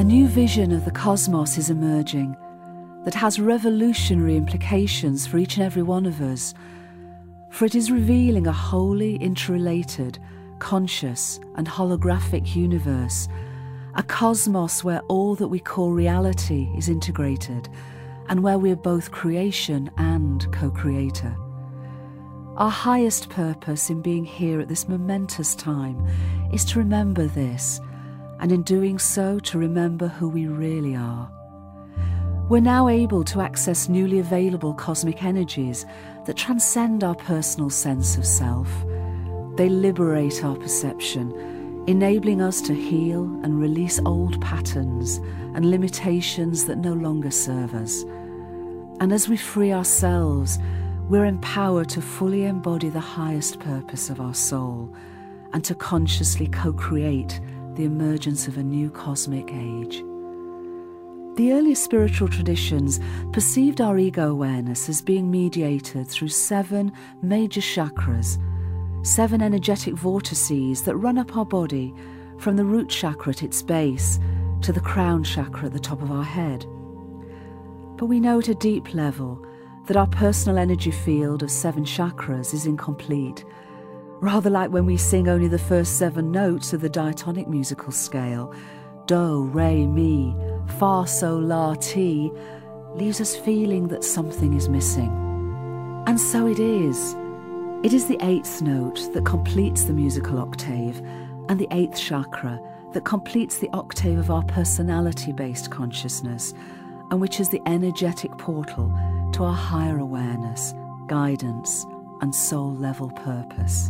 A new vision of the cosmos is emerging that has revolutionary implications for each and every one of us, for it is revealing a wholly interrelated, conscious and holographic universe, a cosmos where all that we call reality is integrated and where we are both creation and co-creator. Our highest purpose in being here at this momentous time is to remember this, and in doing so to remember who we really are. We're now able to access newly available cosmic energies that transcend our personal sense of self. They liberate our perception, enabling us to heal and release old patterns and limitations that no longer serve us. And as we free ourselves, we're empowered to fully embody the highest purpose of our soul and to consciously co-create the emergence of a new cosmic age. The earliest spiritual traditions perceived our ego awareness as being mediated through 7 major chakras, 7 energetic vortices that run up our body from the root chakra at its base to the crown chakra at the top of our head. But we know at a deep level that our personal energy field of 7 chakras is incomplete, rather like when we sing only the first 7 notes of the diatonic musical scale. Do, re, mi, fa, sol, la, ti leaves us feeling that something is missing. And so it is. It is the 8th note that completes the musical octave, and the 8th chakra that completes the octave of our personality-based consciousness, and which is the energetic portal to our higher awareness, guidance, and soul-level purpose.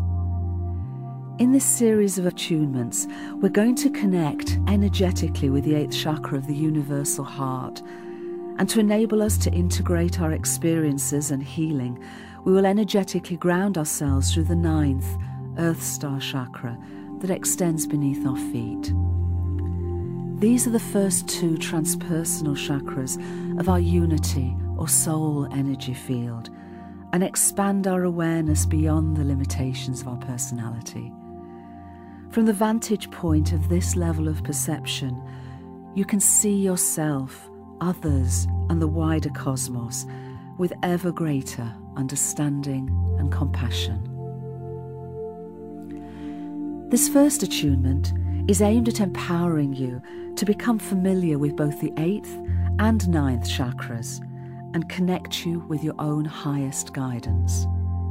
In this series of attunements, we're going to connect energetically with the 8th chakra of the universal heart, and to enable us to integrate our experiences and healing, we will energetically ground ourselves through the 9th Earth Star chakra that extends beneath our feet. These are the first 2 transpersonal chakras of our unity or soul energy field, and expand our awareness beyond the limitations of our personality. From the vantage point of this level of perception, you can see yourself, others, and the wider cosmos with ever greater understanding and compassion. This first attunement is aimed at empowering you to become familiar with both the 8th and 9th chakras and connect you with your own highest guidance.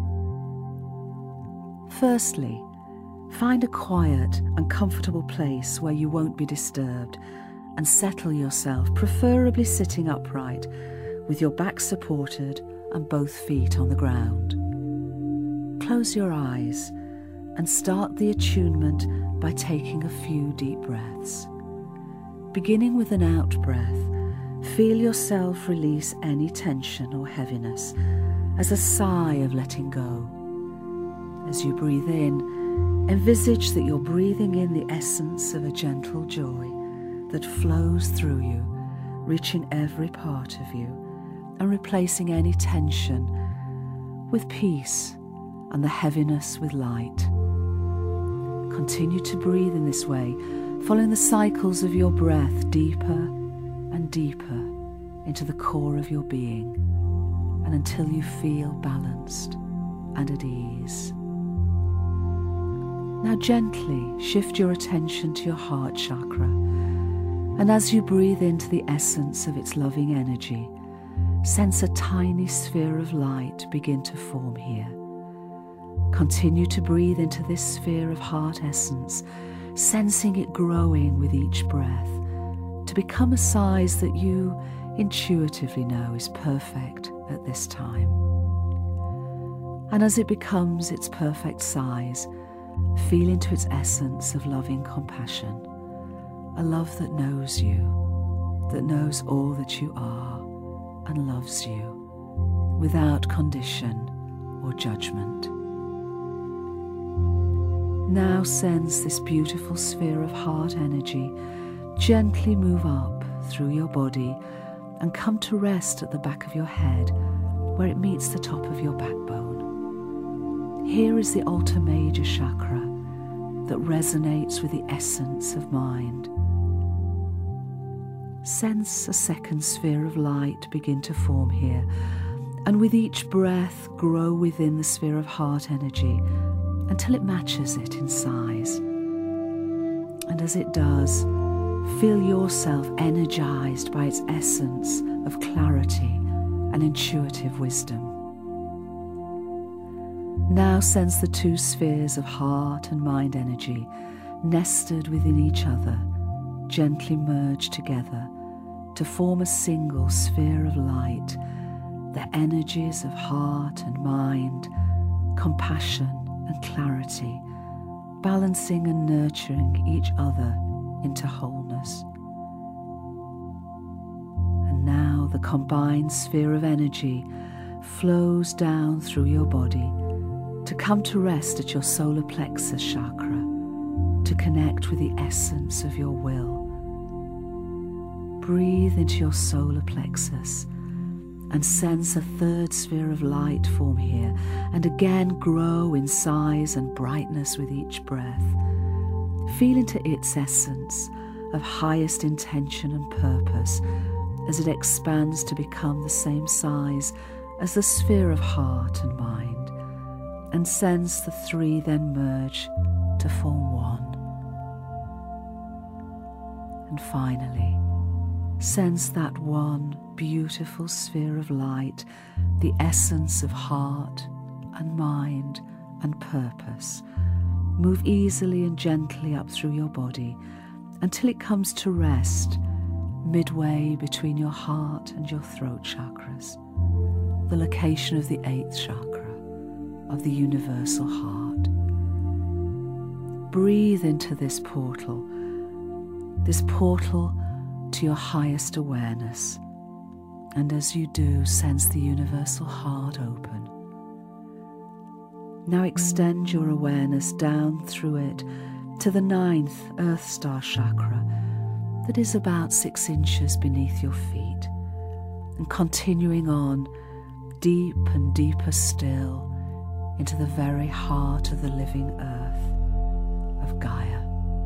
Firstly, find a quiet and comfortable place where you won't be disturbed and settle yourself, preferably sitting upright with your back supported and both feet on the ground. Close your eyes and start the attunement by taking a few deep breaths. Beginning with an out breath, feel yourself release any tension or heaviness as a sigh of letting go. As you breathe in, envisage that you're breathing in the essence of a gentle joy that flows through you, reaching every part of you and replacing any tension with peace and the heaviness with light. Continue to breathe in this way, following the cycles of your breath deeper and deeper into the core of your being, and until you feel balanced and at ease. Now gently shift your attention to your heart chakra, and as you breathe into the essence of its loving energy, sense a tiny sphere of light begin to form here. Continue to breathe into this sphere of heart essence, sensing it growing with each breath to become a size that you intuitively know is perfect at this time. And as it becomes its perfect size, feel into its essence of loving compassion, a love that knows you, that knows all that you are and loves you without condition or judgment. Now sense this beautiful sphere of heart energy gently move up through your body and come to rest at the back of your head where it meets the top of your backbone. Here is the Alta Major chakra that resonates with the essence of mind. sense a second sphere of light begin to form here, and with each breath grow within the sphere of heart energy until it matches it in size. And as it does, feel yourself energized by its essence of clarity and intuitive wisdom. Now sense the two spheres of heart and mind energy nested within each other, gently merge together to form a single sphere of light, the energies of heart and mind, compassion and clarity, balancing and nurturing each other into wholeness. And now the combined sphere of energy flows down through your body to come to rest at your solar plexus chakra, to connect with the essence of your will. Breathe into your solar plexus and sense a third sphere of light form here, and again grow in size and brightness with each breath. Feel into its essence of highest intention and purpose as it expands to become the same size as the sphere of heart and mind, and sense the three then merge to form one. And finally, sense that one beautiful sphere of light, the essence of heart and mind and purpose, move easily and gently up through your body until it comes to rest midway between your heart and your throat chakras, the location of the 8th chakra of the universal heart. Breathe into this portal to your highest awareness, and as you do, sense the universal heart open. Now extend your awareness down through it to the 9th Earth Star chakra that is about 6 inches beneath your feet, and continuing on deep and deeper still into the very heart of the living earth of Gaia,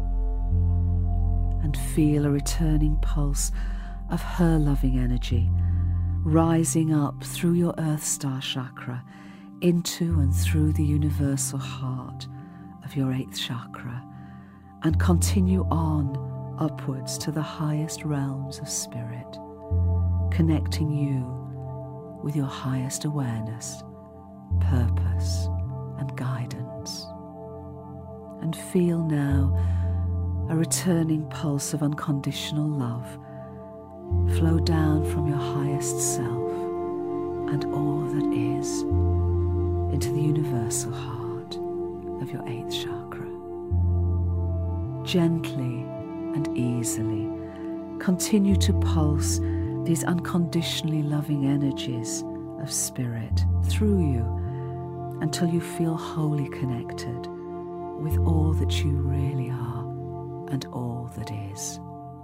and feel a returning pulse of her loving energy rising up through your Earth Star chakra into and through the universal heart of your 8th chakra, and continue on upwards to the highest realms of spirit, connecting you with your highest awareness, purpose and guidance. And feel now a returning pulse of unconditional love flow down from your highest self and all that is into the universal heart of your 8th chakra. Gently and easily continue to pulse these unconditionally loving energies of spirit through you until you feel wholly connected with all that you really are and all that is.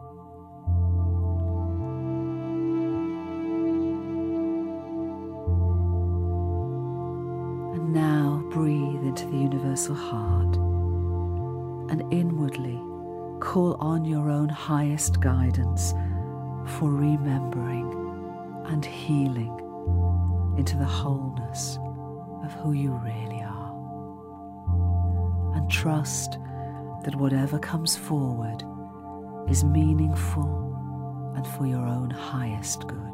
And now breathe into the universal heart and inwardly call on your own highest guidance for remembering and healing into the wholeness of who you really are. And trust that whatever comes forward is meaningful and for your own highest good.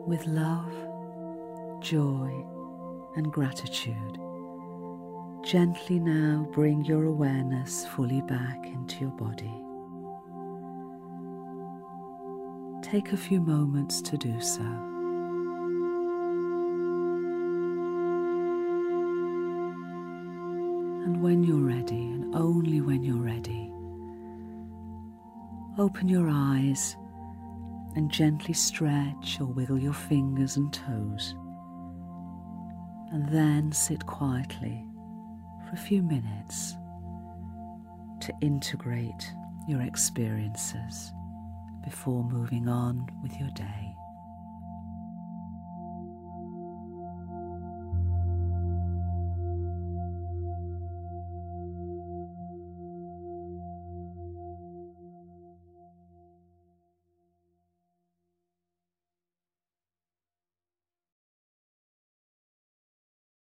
With love, joy, and gratitude, gently now bring your awareness fully back into your body. Take a few moments to do so. And when you're ready, and only when you're ready, open your eyes and gently stretch or wiggle your fingers and toes, and then sit quietly for a few minutes to integrate your experiences before moving on with your day.